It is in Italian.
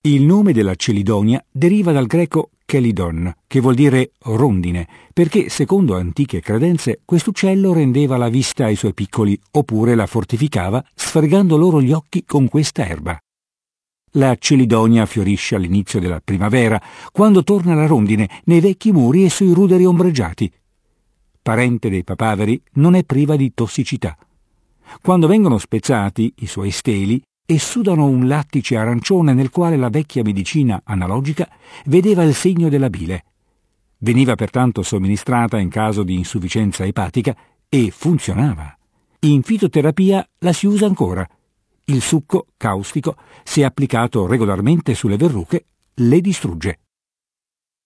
Il nome della celidonia deriva dal greco chelidon, che vuol dire rondine, perché, secondo antiche credenze, quest'uccello rendeva la vista ai suoi piccoli oppure la fortificava sfregando loro gli occhi con questa erba. La celidonia fiorisce all'inizio della primavera, quando torna la rondine nei vecchi muri e sui ruderi ombreggiati. Parente dei papaveri, non è priva di tossicità. Quando vengono spezzati i suoi steli, esudano un lattice arancione nel quale la vecchia medicina analogica vedeva il segno della bile. Veniva pertanto somministrata in caso di insufficienza epatica e funzionava. In fitoterapia la si usa ancora. Il succo caustico, se applicato regolarmente sulle verruche, le distrugge.